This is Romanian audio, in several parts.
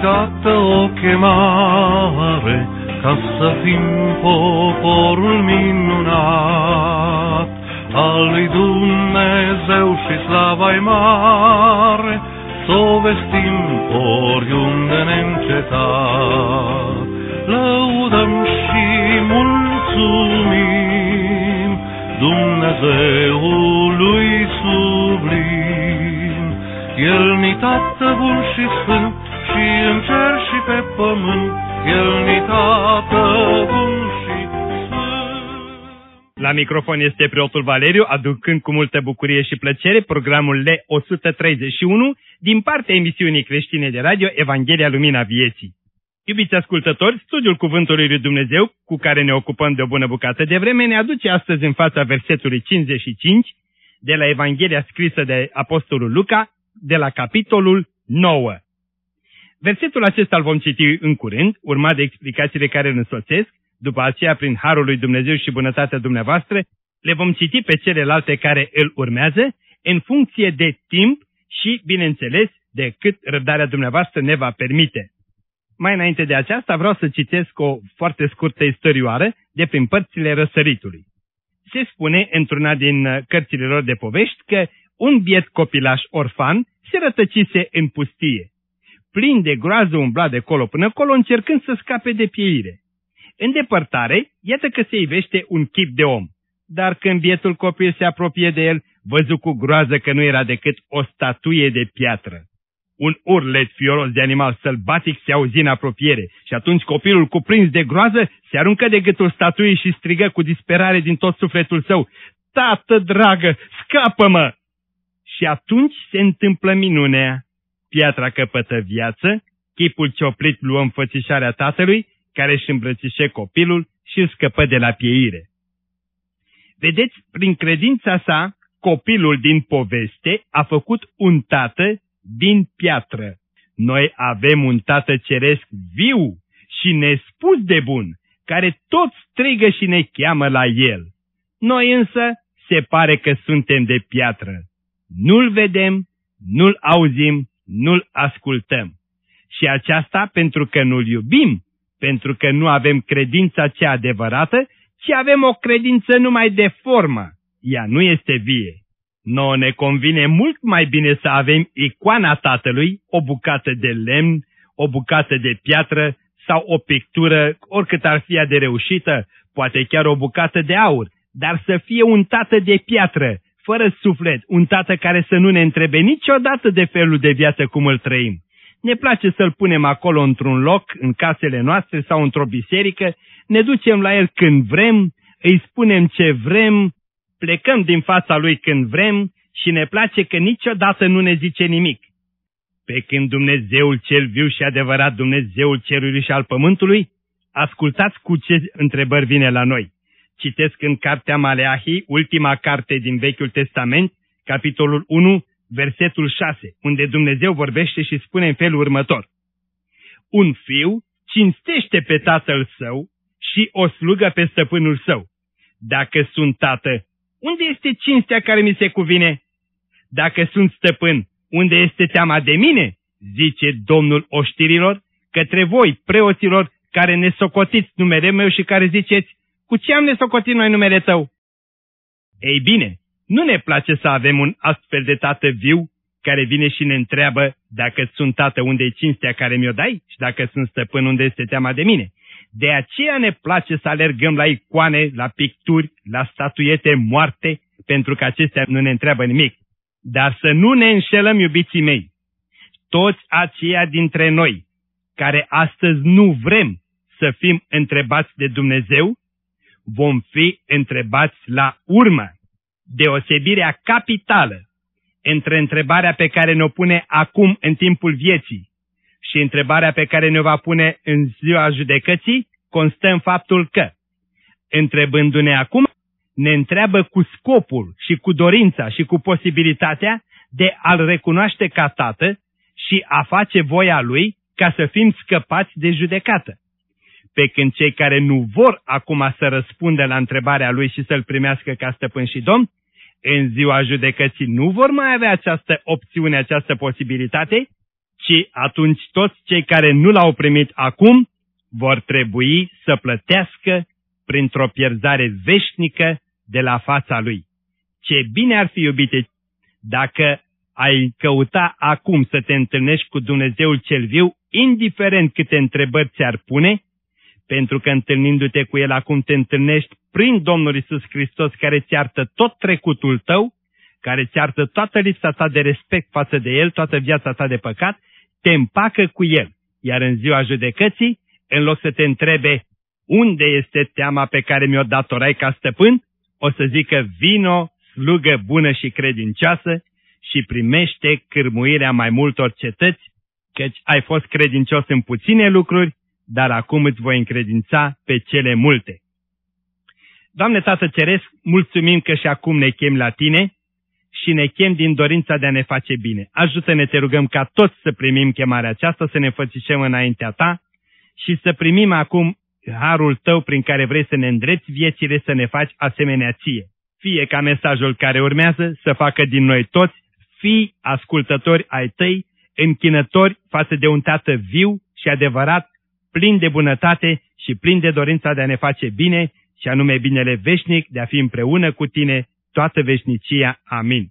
dată o chemare ca să fim poporul minunat al lui Dumnezeu și slava-i mare, s-o vestim oriunde neîncetat. Lăudăm și mulțumim Dumnezeului sublim. El-ni Tată bun și sfânt, și în cer și pe pământ, El-ni Tată bun și sfânt. La microfon este preotul Valeriu, aducând cu multă bucurie și plăcere programul L131 din partea emisiunii creștine de radio Evanghelia Lumina Vieții. Iubiți ascultători, studiul Cuvântului lui Dumnezeu, cu care ne ocupăm de o bună bucată de vreme, ne aduce astăzi în fața versetului 55 de la Evanghelia scrisă de Apostolul Luca, de la capitolul 9. Versetul acesta îl vom citi în curând, urmat de explicațiile care îl însoțesc. După aceea, prin harul lui Dumnezeu și bunătatea dumneavoastră, le vom citi pe celelalte care îl urmează, în funcție de timp și, bineînțeles, de cât răbdarea dumneavoastră ne va permite. Mai înainte de aceasta, vreau să citesc o foarte scurtă istorioară de prin părțile răsăritului. Se spune, într-una din cărțile lor de povești, că un biet copilaș orfan se rătăcise în pustie. Plin de groază umbla de colo până colo, încercând să scape de pieire. În depărtare, iată că se ivește un chip de om, dar când bietul copil se apropie de el, văzu cu groază că nu era decât o statuie de piatră. Un urlet fioros de animal sălbatic se auzi în apropiere și atunci copilul, cuprins de groază, se aruncă de gâtul statuii și strigă cu disperare din tot sufletul său: "Tată dragă, scapă-mă!" Și atunci se întâmplă minunea. Piatra căpătă viață, chipul cioplit luă înfățișarea tatălui, care își îmbrățișe copilul și îl scăpă de la pieire. Vedeți, prin credința sa, copilul din poveste a făcut un tată din piatră. Noi avem un Tată ceresc viu și nespus de bun, care tot strigă și ne cheamă la El. Noi însă se pare că suntem de piatră. Nu-L vedem, nu-L auzim, nu-L ascultăm. Și aceasta pentru că nu-L iubim, pentru că nu avem credința cea adevărată, ci avem o credință numai de formă. Ea nu este vie. Nouă ne convine mult mai bine să avem icoana Tatălui, o bucată de lemn, o bucată de piatră sau o pictură, oricât ar fi ea de reușită, poate chiar o bucată de aur, dar să fie un tată de piatră, fără suflet, un tată care să nu ne întrebe niciodată de felul de viață cum îl trăim. Ne place să-l punem acolo într-un loc, în casele noastre sau într-o biserică, ne ducem la el când vrem, îi spunem ce vrem, plecăm din fața lui când vrem și ne place că niciodată nu ne zice nimic. Pe când Dumnezeul cel viu și adevărat, Dumnezeul cerului și al pământului, ascultați cu ce întrebări vine la noi. Citesc în cartea Maleahii, ultima carte din Vechiul Testament, capitolul 1, versetul 6, unde Dumnezeu vorbește și spune în felul următor: "Un fiu cinstește pe tatăl său și o slugă pe stăpânul său. Dacă sunt tată, unde este cinstea care mi se cuvine? Dacă sunt stăpân, unde este teama de mine? Zice Domnul oștirilor către voi, preoților, care ne socotiți numele meu și care ziceți: cu ce am nesocotit noi numele tău?" Ei bine, nu ne place să avem un astfel de tată viu care vine și ne întreabă: dacă sunt tată, unde e cinstea care mi-o dai? Și dacă sunt stăpân, unde este teama de mine? De aceea ne place să alergăm la icoane, la picturi, la statuiete moarte, pentru că acestea nu ne întreabă nimic. Dar să nu ne înșelăm, iubiții mei. Toți aceia dintre noi care astăzi nu vrem să fim întrebați de Dumnezeu, vom fi întrebați la urmă. Deosebirea capitală între întrebarea pe care ne-o pune acum în timpul vieții și întrebarea pe care ne-o va pune în ziua judecății constă în faptul că, întrebându-ne acum, ne întreabă cu scopul și cu dorința și cu posibilitatea de a-L recunoaște ca Tată și a face voia Lui ca să fim scăpați de judecată. Pe când cei care nu vor acum să răspundă la întrebarea Lui și să-L primească ca stăpân și domn, în ziua judecății nu vor mai avea această opțiune, această posibilitate, ci atunci toți cei care nu l-au primit acum vor trebui să plătească printr-o pierzare veșnică de la fața Lui. Ce bine ar fi, iubite, dacă ai căuta acum să te întâlnești cu Dumnezeul cel viu, indiferent câte întrebări ți-ar pune, pentru că întâlnindu-te cu El acum te întâlnești prin Domnul Iisus Hristos, care ți iartă tot trecutul tău, care ți iartă toată lipsa ta de respect față de El, toată viața ta de păcat, te împacă cu El. Iar în ziua judecății, în loc să te întrebe unde este teama pe care mi-o datorai ca stăpân, o să zică: vino, slugă bună și credincioasă, și primește cârmuirea mai multor cetăți, căci ai fost credincios în puține lucruri, dar acum îți voi încredința pe cele multe. Doamne Tată Ceresc, mulțumim că și acum ne chem la Tine și ne chem din dorința de a ne face bine. Ajută-ne, te rugăm, ca toți să primim chemarea aceasta, să ne înfățișăm înaintea Ta și să primim acum harul Tău prin care vrei să ne îndrepți viețile, să ne faci asemenea Ție. Fie ca mesajul care urmează să facă din noi toți fii ascultători ai Tăi, închinători față de un Tată viu și adevărat, plin de bunătate și plin de dorința de a ne face bine, și anume binele veșnic, de a fi împreună cu Tine toată veșnicia. Amin.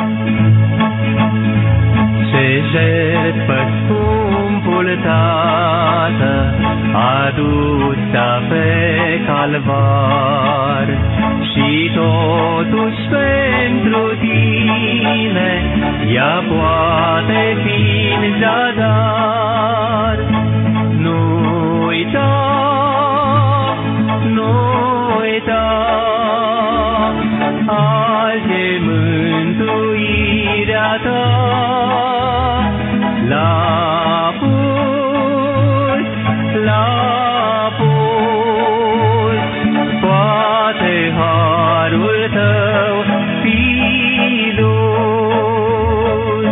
Ce jertfă scumpul Tată adusea pe calvar, și totuși pentru Tine ea poate fi în zadar. Nu uita, nu uita, azi e mântuirea Ta. La pus, poate harul Tău fi dus.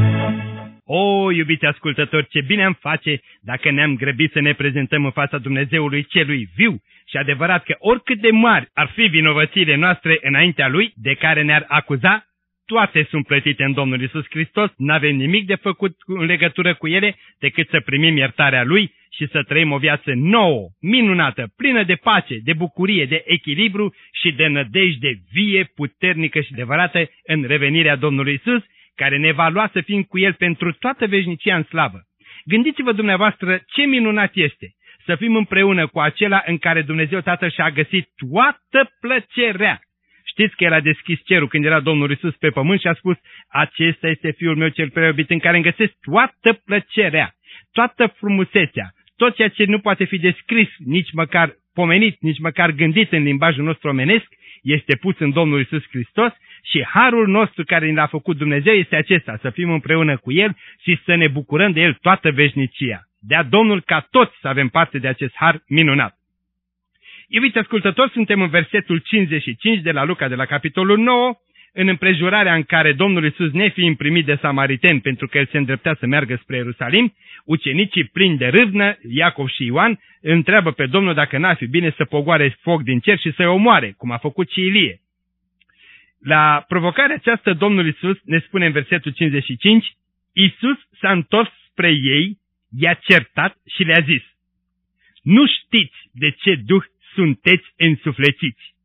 O, iubiți ascultători, ce bine am face dacă ne-am grăbit să ne prezentăm în fața Dumnezeului celui viu și adevărat, că oricât de mari ar fi vinovățiile noastre înaintea Lui, de care ne-ar acuza, toate sunt plătite în Domnul Iisus Hristos, n-avem nimic de făcut în legătură cu ele, decât să primim iertarea Lui și să trăim o viață nouă, minunată, plină de pace, de bucurie, de echilibru și de nădejde vie, puternică și adevărată în revenirea Domnului Iisus, care ne va lua să fim cu El pentru toată veșnicia în slavă. Gândiți-vă dumneavoastră ce minunat este să fim împreună cu acela în care Dumnezeu Tatăl și-a găsit toată plăcerea. Știți că El a deschis cerul când era Domnul Iisus pe pământ și a spus: acesta este Fiul meu cel prea iubit, în care îmi găsesc toată plăcerea, toată frumusețea, tot ceea ce nu poate fi descris, nici măcar pomenit, nici măcar gândit în limbajul nostru omenesc, este pus în Domnul Iisus Hristos, și harul nostru care ne l-a făcut Dumnezeu este acesta, să fim împreună cu El și să ne bucurăm de El toată veșnicia. Dea Domnul ca toți să avem parte de acest har minunat. Iubiți ascultători, suntem în versetul 55 de la Luca, de la capitolul 9, în împrejurarea în care Domnul Iisus, nefiind primit de samariteni pentru că El se îndreptea să meargă spre Ierusalim, ucenicii plini de râvnă, Iacov și Ioan, întreabă pe Domnul dacă n-ar fi bine să pogoare foc din cer și să-i omoare, cum a făcut și Ilie. La provocarea aceasta, Domnul Iisus ne spune în versetul 55, Iisus s-a întors spre ei, i-a certat și le-a zis: nu știți de ce duh sunteți însuflețiți.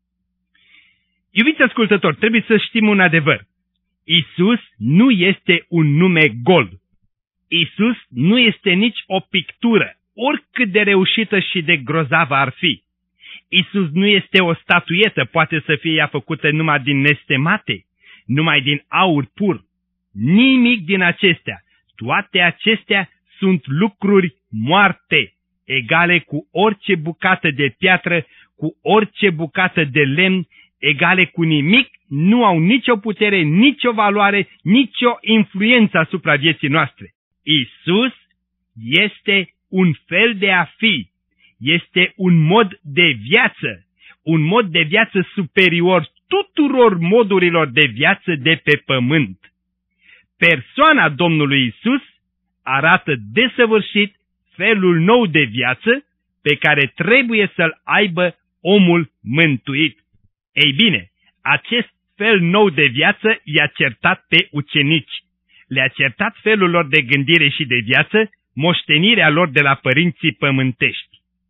Iubiți ascultători, trebuie să știm un adevăr. Iisus nu este un nume gol. Iisus nu este nici o pictură, oricât de reușită și de grozavă ar fi. Iisus nu este o statuetă, poate să fie ea făcută numai din nestemate, numai din aur pur. Nimic din acestea. Toate acestea sunt lucruri moarte, egale cu orice bucată de piatră, cu orice bucată de lemn, egale cu nimic, nu au nicio putere, nicio valoare, nicio influență asupra vieții noastre. Iisus este un fel de a fi, este un mod de viață, un mod de viață superior tuturor modurilor de viață de pe pământ. Persoana Domnului Iisus arată desăvârșit felul nou de viață pe care trebuie să-l aibă omul mântuit. Ei bine, acest fel nou de viață i-a certat pe ucenici. le-a certat felul lor de gândire și de viață, moștenirea lor de la părinții pământești.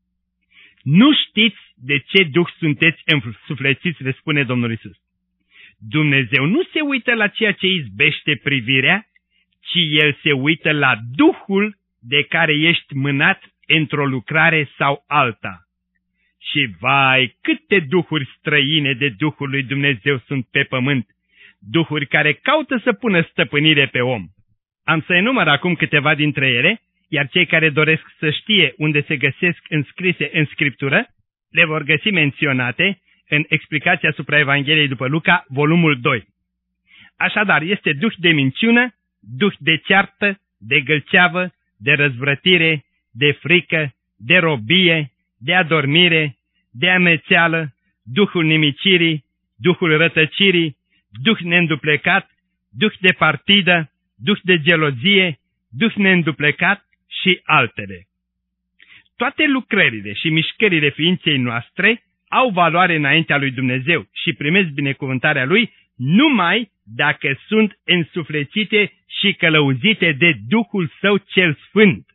Nu știți de ce duh sunteți însuflețiți, le spune Domnul Iisus. Dumnezeu nu se uită la ceea ce izbește privirea, ci El se uită la Duhul de care ești mânat într-o lucrare sau alta. Și vai, câte duhuri străine de Duhul lui Dumnezeu sunt pe pământ, duhuri care caută să pună stăpânire pe om. Am să enumăr acum câteva dintre ele, iar cei care doresc să știe unde se găsesc înscrise în Scriptură, le vor găsi menționate în explicația asupra Evangheliei după Luca, volumul 2. Așadar, este duh de minciună, duh de ceartă, de gâlceavă, de răzvrătire, de frică, de robie, de adormire, de amețeală, duhul nimicirii, duhul rătăcirii, duh neînduplecat, duh de partidă, duh de gelozie, duh neînduplecat și altele. Toate lucrările și mișcările ființei noastre au valoare înaintea lui Dumnezeu și primesc binecuvântarea Lui numai dacă sunt însuflețite și călăuzite de Duhul Său cel Sfânt.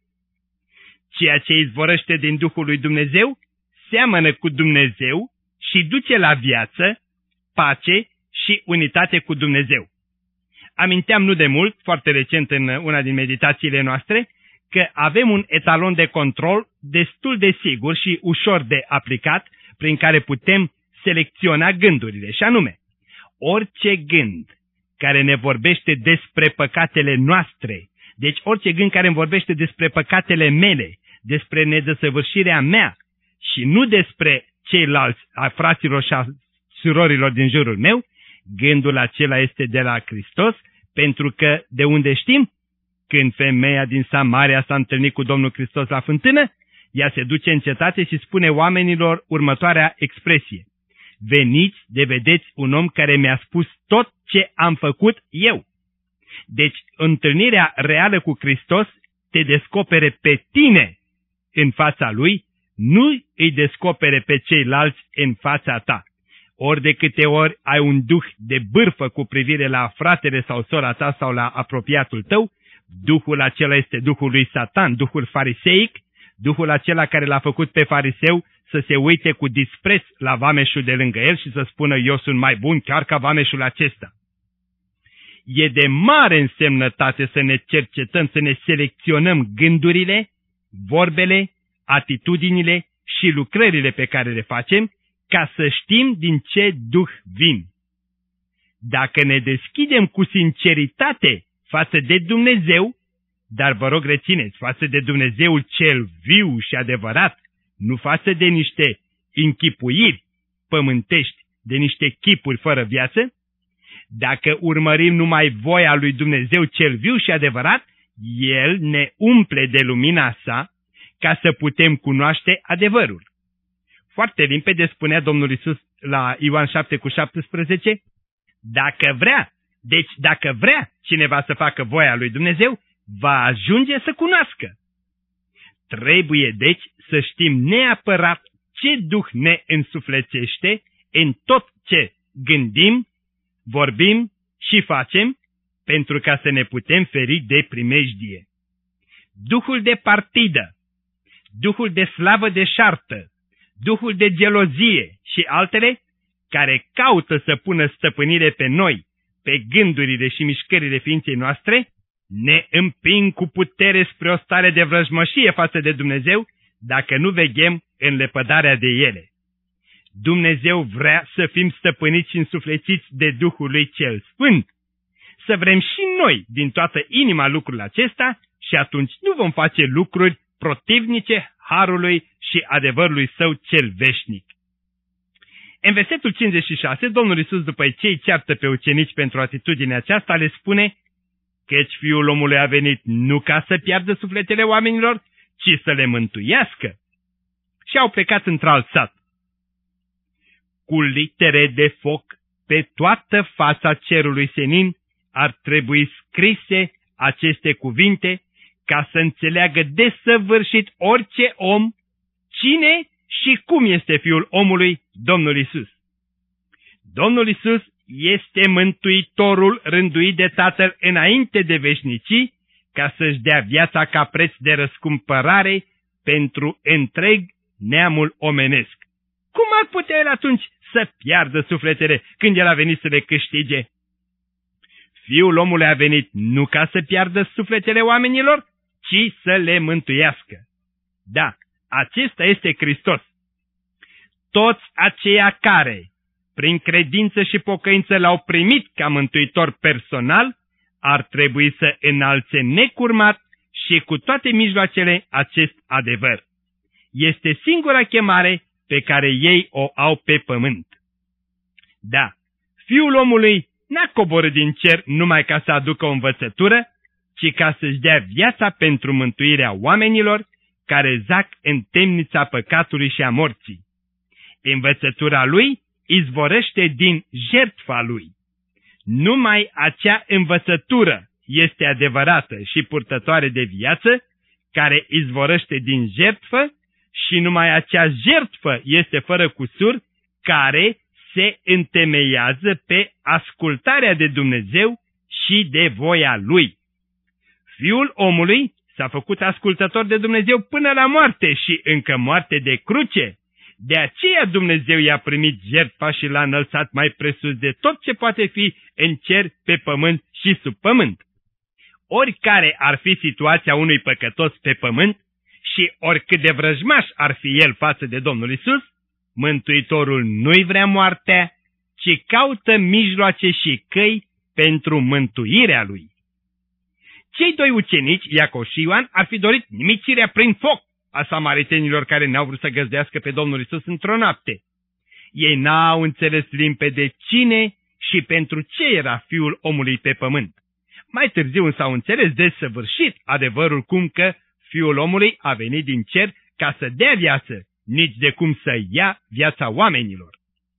Ceea ce izvorăște din Duhul lui Dumnezeu seamănă cu Dumnezeu și duce la viață, pace și unitate cu Dumnezeu. Aminteam nu de mult, foarte recent în una din meditațiile noastre, că avem un etalon de control destul de sigur și ușor de aplicat, prin care putem selecționa gândurile, și anume, orice gând care ne vorbește despre păcatele noastre, deci orice gând care îmi vorbește despre păcatele mele, despre nedesăvârșirea mea și nu despre ceilalți, a fraților și a surorilor din jurul meu, gândul acela este de la Hristos, pentru că de unde știm? Când femeia din Samaria s-a întâlnit cu Domnul Hristos la fântână, ea se duce în cetate și spune oamenilor următoarea expresie: veniți de vedeți un om care mi-a spus tot ce am făcut eu. Deci, întâlnirea reală cu Hristos te descopere pe tine în fața Lui, nu îi descopere pe ceilalți în fața ta. Ori de câte ori ai un duh de bârfă cu privire la fratele sau sora ta sau la apropiatul tău, duhul acela este duhul lui Satan, duhul fariseic, duhul acela care l-a făcut pe fariseu să se uite cu dispreț la vameșul de lângă el și să spună: eu sunt mai bun chiar ca vameșul acesta. E de mare însemnătate să ne cercetăm, să ne selecționăm gândurile, vorbele, atitudinile și lucrările pe care le facem, ca să știm din ce duh vin. Dacă ne deschidem cu sinceritate față de Dumnezeu, dar vă rog rețineți, față de Dumnezeul cel viu și adevărat, nu față de niște închipuiri pământești, de niște chipuri fără viață, dacă urmărim numai voia lui Dumnezeu cel viu și adevărat, El ne umple de lumina sa ca să putem cunoaște adevărul. Foarte limpede spunea Domnul Iisus la Ioan 7:17, dacă vrea, deci dacă vrea cineva să facă voia lui Dumnezeu, va ajunge să cunoască. Trebuie deci să știm neapărat ce duh ne însuflețește în tot ce gândim, vorbim și facem, pentru ca să ne putem feri de primejdie. Duhul de partidă, duhul de slavă deșartă, duhul de gelozie și altele, care caută să pună stăpânire pe noi, pe gândurile și mișcările ființei noastre, ne împing cu putere spre o stare de vrăjmășie față de Dumnezeu, dacă nu veghem în lepădarea de ele. Dumnezeu vrea să fim stăpâniți și însuflețiți de Duhul lui cel Sfânt, să vrem și noi din toată inima lucrul acesta și atunci nu vom face lucruri protivnice harului și adevărului Său cel veșnic. În versetul 56, Domnul Iisus, după ce îi ceartă pe ucenici pentru atitudinea aceasta, le spune: căci Fiul omului a venit nu ca să piardă sufletele oamenilor, ci să le mântuiască. Și au plecat într-alt sat. Cu litere de foc pe toată fața cerului senin ar trebui scrise aceste cuvinte, ca să înțeleagă desăvârșit orice om cine și cum este Fiul omului, Domnul Iisus. Domnul Iisus este Mântuitorul rânduit de Tatăl înainte de veșnicii, ca să-și dea viața ca preț de răscumpărare pentru întreg neamul omenesc. Cum ar putea el atunci să piardă sufletele când el a venit să le câștige? Fiul omului a venit nu ca să piardă sufletele oamenilor, ci să le mântuiască. Da, acesta este Hristos. Toți aceia care, prin credință și pocăință, l-au primit ca mântuitor personal, ar trebui să înalțe necurmat și cu toate mijloacele acest adevăr. Este singura chemare pe care ei o au pe pământ. Da, Fiul omului n-a coborât din cer numai ca să aducă o învățătură, ci ca să-și dea viața pentru mântuirea oamenilor care zac în temnița păcatului și a morții. Învățătura lui izvorăște din jertfa lui. Numai acea învățătură este adevărată și purtătoare de viață, care izvorăște din jertfă, și numai acea jertfă este fără cusur, care se întemeiază pe ascultarea de Dumnezeu și de voia Lui. Fiul omului s-a făcut ascultător de Dumnezeu până la moarte și încă moarte de cruce. De aceea Dumnezeu i-a primit jertfa și l-a înălțat mai presus de tot ce poate fi în cer, pe pământ și sub pământ. Oricare ar fi situația unui păcătos pe pământ și oricât de vrăjmaș ar fi el față de Domnul Iisus, Mântuitorul nu-i vrea moartea, ci caută mijloace și căi pentru mântuirea lui. Cei doi ucenici, Iacov și Ioan, ar fi dorit nimicirea prin foc a samaritenilor care n-au vrut să găzduiască pe Domnul Iisus într-o noapte. Ei n-au înțeles limpede cine și pentru ce era Fiul omului pe pământ. Mai târziu s-au înțeles desăvârșit adevărul cum că Fiul omului a venit din cer ca să dea viață, nici de cum să ia viața oamenilor.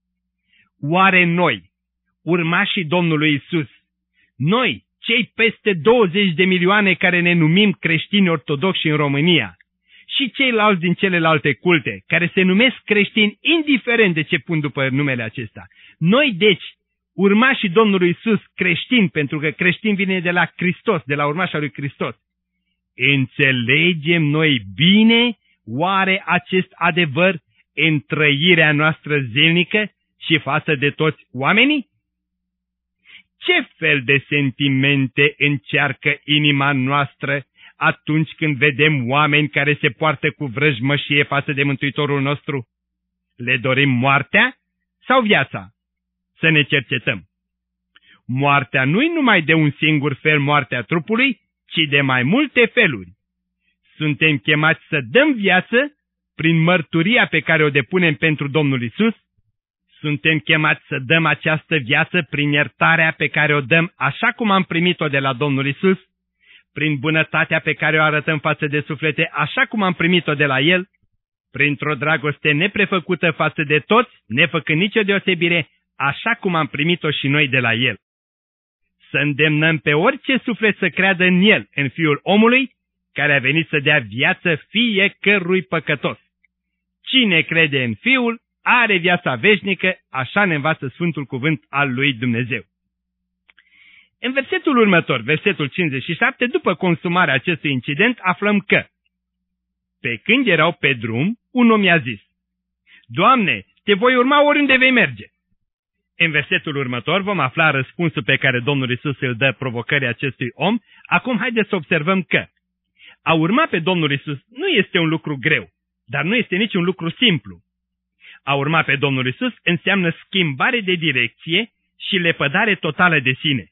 Oare noi, urmașii Domnului Iisus, noi, cei peste 20 de milioane care ne numim creștini ortodoxi în România, și ceilalți din celelalte culte, care se numesc creștini indiferent de ce pun după numele acesta, noi deci, urmașii Domnului Iisus, creștini, pentru că creștin vine de la Hristos, de la urmașa lui Hristos, înțelegem noi bine oare acest adevăr în trăirea noastră zilnică și față de toți oamenii? Ce fel de sentimente încearcă inima noastră atunci când vedem oameni care se poartă cu vrăjmășie față de Mântuitorul nostru? Le dorim moartea sau viața? Să ne cercetăm. Moartea nu-i numai de un singur fel moartea trupului, ci de mai multe feluri. Suntem chemați să dăm viață prin mărturia pe care o depunem pentru Domnul Iisus. Suntem chemați să dăm această viață prin iertarea pe care o dăm așa cum am primit-o de la Domnul Iisus, prin bunătatea pe care o arătăm față de suflete așa cum am primit-o de la El, printr-o dragoste neprefăcută față de toți, nefăcând nicio deosebire, așa cum am primit-o și noi de la El. Să îndemnăm pe orice suflet să creadă în El, în Fiul omului, care a venit să dea viață fiecărui păcătos. Cine crede în Fiul are viața veșnică, așa ne învață Sfântul Cuvânt al lui Dumnezeu. În versetul următor, versetul 57, după consumarea acestui incident, aflăm că pe când erau pe drum, un om i-a zis: Doamne, te voi urma oriunde vei merge. În versetul următor vom afla răspunsul pe care Domnul Iisus îl dă provocării acestui om. Acum haideți să observăm că a urma pe Domnul Iisus nu este un lucru greu, dar nu este nici un lucru simplu. A urma pe Domnul Iisus înseamnă schimbare de direcție și lepădare totală de sine.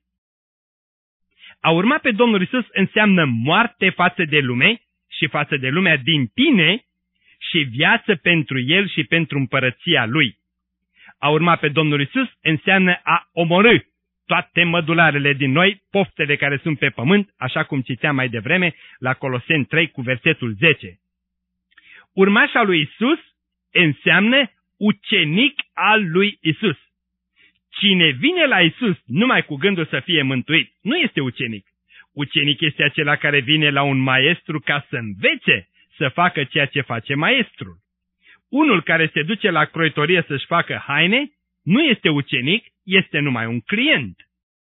A urma pe Domnul Iisus înseamnă moarte față de lume și față de lumea din tine și viață pentru El și pentru împărăția Lui. A urma pe Domnul Iisus înseamnă a omorî toate mădularele din noi, poftele care sunt pe pământ, așa cum citeam mai devreme la Coloseni 3 cu versetul 10. Urmașa lui Iisus înseamnă ucenic al lui Iisus. Cine vine la Iisus numai cu gândul să fie mântuit, nu este ucenic. Ucenic este acela care vine la un maestru ca să învețe să facă ceea ce face maestrul. Unul care se duce la croitorie să-și facă haine nu este ucenic, este numai un client.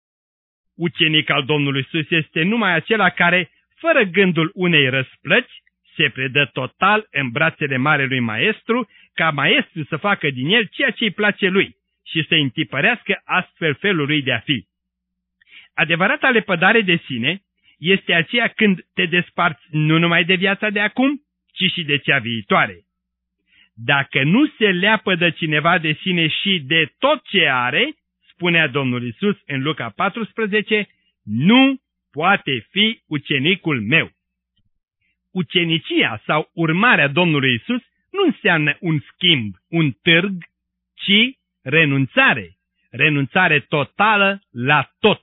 Ucenic al Domnului Iisus este numai acela care, fără gândul unei răsplăți, se predă total în brațele Marelui Maestru, ca Maestru să facă din el ceea ce îi place lui și să întipărească astfel felul lui de a fi. Adevărata lepădare de sine este aceea când te desparți nu numai de viața de acum, ci și de cea viitoare. Dacă nu se leapădă cineva de sine și de tot ce are, spunea Domnul Iisus în Luca 14, nu poate fi ucenicul meu. Ucenicia sau urmarea Domnului Iisus nu înseamnă un schimb, un târg, ci renunțare, renunțare totală la tot.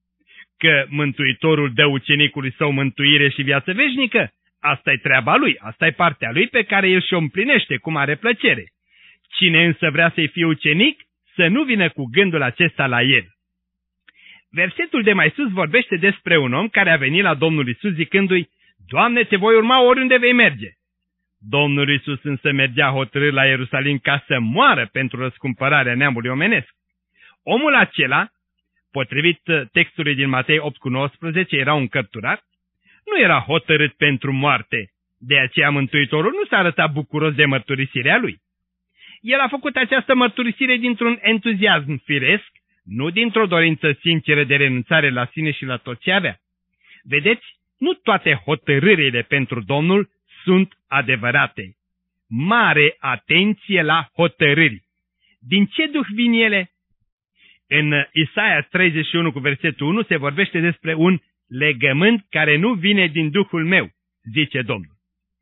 Că Mântuitorul dă ucenicului său mântuire și viață veșnică, asta e treaba lui, asta e partea lui pe care el și-o împlinește cu mare plăcere. Cine însă vrea să-i fie ucenic, să nu vină cu gândul acesta la el. Versetul de mai sus vorbește despre un om care a venit la Domnul Iisus zicându-i: Doamne, te voi urma oriunde vei merge. Domnul Iisus însă mergea hotărât la Ierusalim ca să moară pentru răscumpărarea neamului omenesc. Omul acela, potrivit textului din Matei 8,19, era un cărturar, nu era hotărât pentru moarte, de aceea Mântuitorul nu s-a arătat bucuros de mărturisirea lui. El a făcut această mărturisire dintr-un entuziasm firesc, nu dintr-o dorință sinceră de renunțare la sine și la tot ce avea. Vedeți, nu toate hotărârile pentru Domnul sunt adevărate. Mare atenție la hotărâri. Din ce duh vin ele? În Isaia 31 cu versetul 1 se vorbește despre un legământ care nu vine din Duhul meu, zice Domnul.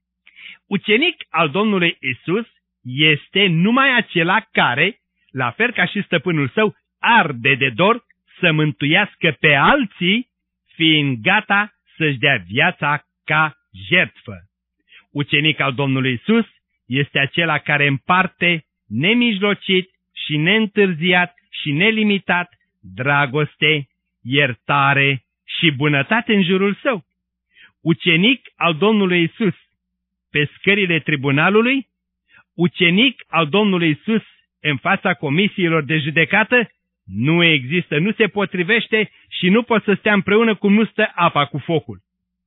Ucenic al Domnului Iisus este numai acela care, la fel ca și stăpânul său, arde de dor să mântuiască pe alții, fiind gata să-și dea viața ca jertfă. Ucenic al Domnului Iisus este acela care împarte nemijlocit și neîntârziat și nelimitat dragoste, iertare și bunătate în jurul său. Ucenic al Domnului Iisus pe scările tribunalului, ucenic al Domnului Iisus în fața comisiilor de judecată, nu există, nu se potrivește și nu pot să stea împreună cum nu stă apa cu focul.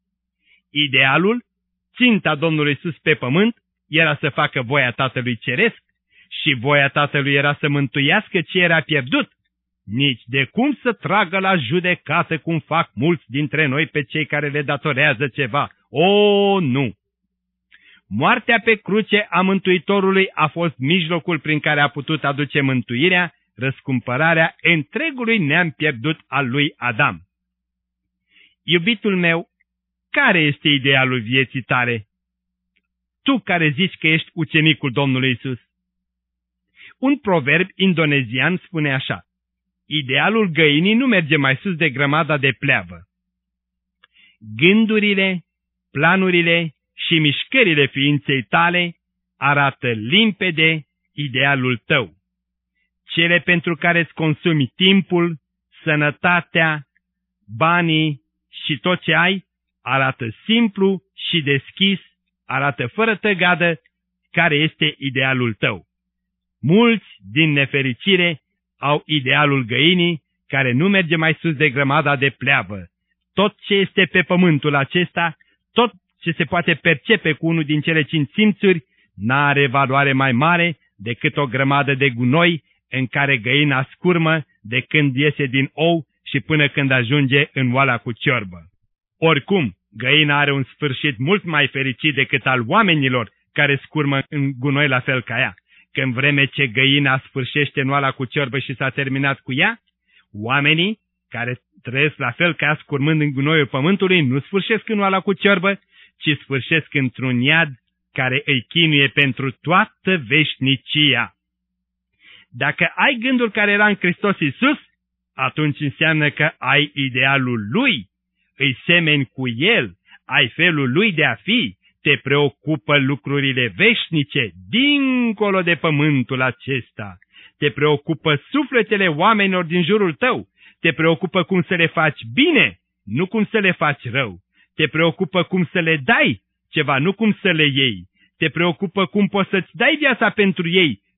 Idealul, ținta Domnului Iisus pe pământ, era să facă voia Tatălui Ceresc și voia Tatălui era să mântuiască ce era pierdut, nici de cum să tragă la judecată cum fac mulți dintre noi pe cei care le datorează ceva. O, nu! Moartea pe cruce a Mântuitorului a fost mijlocul prin care a putut aduce mântuirea, răscumpărarea întregului neam pierdut al lui Adam. Iubitul meu, care este idealul vieții tale? Tu care zici că ești ucenicul Domnului Iisus. Un proverb indonezian spune așa: idealul găinii nu merge mai sus de grămada de pleavă. Gândurile, planurile și mișcările ființei tale arată limpede idealul tău. Cele pentru care îți consumi timpul, sănătatea, banii și tot ce ai, arată simplu și deschis, arată fără tăgadă care este idealul tău. Mulți, din nefericire, au idealul găinii care nu merge mai sus de grămada de pleavă. Tot ce este pe pământul acesta, tot ce se poate percepe cu unul din cele 5 simțuri, n-are valoare mai mare decât o grămadă de gunoi în care găina scurmă de când iese din ou și până când ajunge în oala cu ciorbă. Oricum, găina are un sfârșit mult mai fericit decât al oamenilor care scurmă în gunoi la fel ca ea. Că în vreme ce găina sfârșește în oala cu ciorbă și s-a terminat cu ea, oamenii care trăiesc la fel ca ea scurmând în gunoiul pământului nu sfârșesc în oala cu ciorbă, ci sfârșesc într-un iad care îi chinuie pentru toată veșnicia. Dacă ai gândul care era în Hristos Iisus, atunci înseamnă că ai idealul Lui, îi semeni cu El, ai felul Lui de a fi, te preocupă lucrurile veșnice, dincolo de pământul acesta. Te preocupă sufletele oamenilor din jurul tău, te preocupă cum să le faci bine, nu cum să le faci rău. Te preocupă cum să le dai ceva, nu cum să le iei. Te preocupă cum poți să-ți dai viața pentru ei,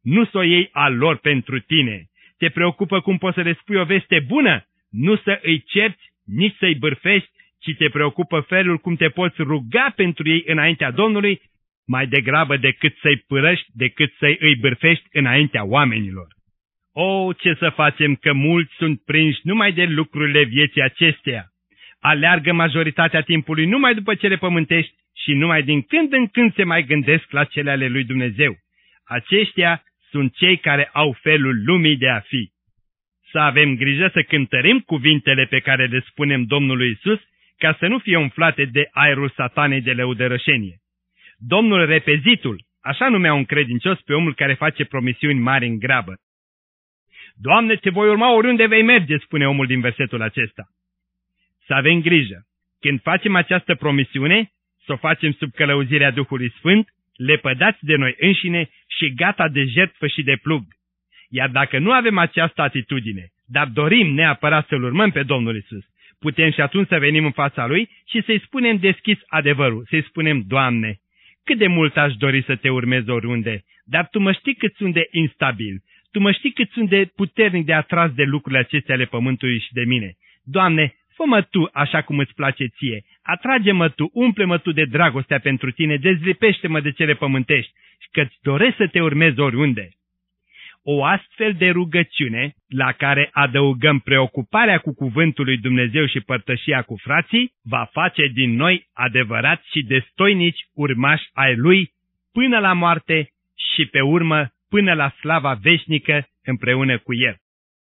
nu să o iei al lor pentru tine. Te preocupă cum poți să le spui o veste bună, nu să îi cerți, nici să-i bârfești, ci te preocupă felul cum te poți ruga pentru ei înaintea Domnului, mai degrabă decât să-i părăști, decât să-i îi bârfești înaintea oamenilor. O, ce să facem că mulți sunt prinși numai de lucrurile vieții acesteia. Aleargă majoritatea timpului numai după cele pământești și numai din când în când se mai gândesc la cele ale lui Dumnezeu. Aceștia sunt cei care au felul lumii de a fi. Să avem grijă să cântărim cuvintele pe care le spunem Domnului Iisus, ca să nu fie umflate de aerul satanei de lăudărășenie. Domnul repezitul, așa numea un credincios pe omul care face promisiuni mari în grabă. Doamne, te voi urma oriunde vei merge, spune omul din versetul acesta. Să avem grijă. Când facem această promisiune, să o facem sub călăuzirea Duhului Sfânt, lepădați de noi înșine și gata de jertfă și de plug. Iar dacă nu avem această atitudine, dar dorim neapărat să-L urmăm pe Domnul Iisus, putem și atunci să venim în fața Lui și să-i spunem deschis adevărul, să-i spunem, Doamne, cât de mult aș dori să te urmez oriunde, dar Tu mă știi cât sunt de instabil, Tu mă știi cât sunt de puternic de atras de lucrurile acestea ale pământului și de mine. Doamne, fă-mă Tu așa cum îți place Ție, atrage-mă Tu, umple-mă Tu de dragostea pentru Tine, dezlipește-mă de cele pământești, că-ți doresc să te urmez oriunde. O astfel de rugăciune, la care adăugăm preocuparea cu cuvântul lui Dumnezeu și părtășia cu frații, va face din noi adevărați și destoinici urmași ai Lui până la moarte și pe urmă până la slava veșnică împreună cu El.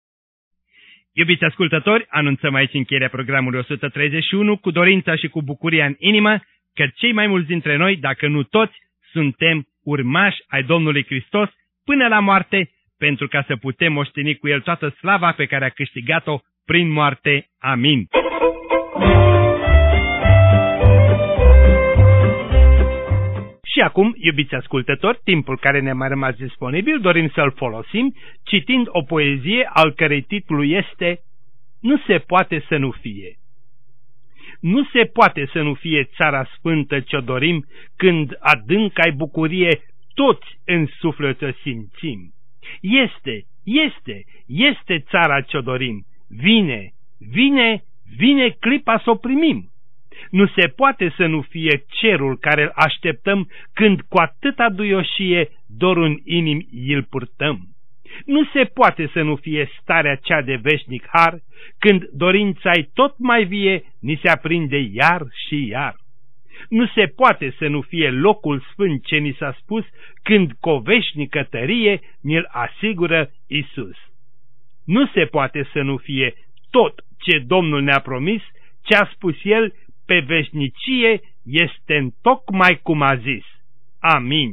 Iubiți ascultători, anunțăm aici încheierea programului 131 cu dorința și cu bucuria în inimă că cei mai mulți dintre noi, dacă nu toți, suntem urmași ai Domnului Hristos până la moarte, pentru ca să putem moșteni cu El toată slava pe care a câștigat-o prin moarte. Amin. Și acum, iubiți ascultători, timpul care ne-a mai rămas disponibil, dorim să-l folosim, citind o poezie al cărei titlu este Nu se poate să nu fie. Nu se poate să nu fie țara sfântă ce-o dorim, când adânc ai bucurie, toți în suflet o simțim. Este țara ce-o dorim. Vine clipa să o primim. Nu se poate să nu fie cerul care îl așteptăm, când cu atâta duioșie dorul în inimi îl purtăm. Nu se poate să nu fie starea cea de veșnic har, când dorința-i tot mai vie, ni se aprinde iar și iar. Nu se poate să nu fie locul sfânt ce ni s-a spus, când cu o veșnică tărie ni-l asigură Iisus. Nu se poate să nu fie tot ce Domnul ne-a promis, ce a spus El pe veșnicie este întocmai cum a zis. Amin.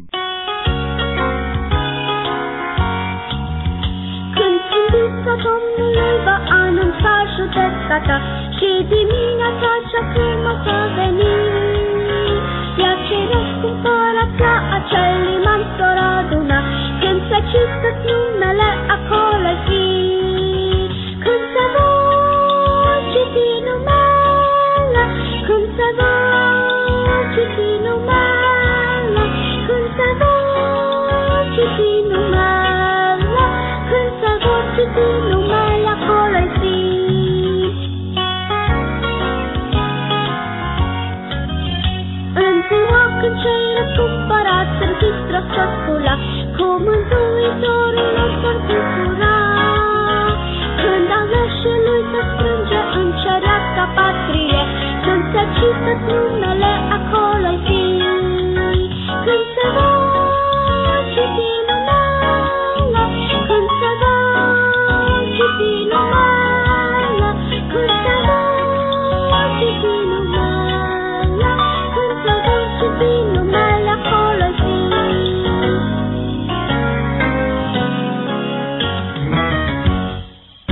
Când trimița Domnului va anunța judecata și dimineața cea frumoasă veni, iar cei răscumpărați la acel liman s-or aduna, când se citesc numele acolo zi, când se vor citi numele, când se vor citi numele, când se vor citi numele, când se vor citi numele acolo zi. În ziua când cei răscumpărați înregistră făcula, cu Mântuitorul lor s-or bucura.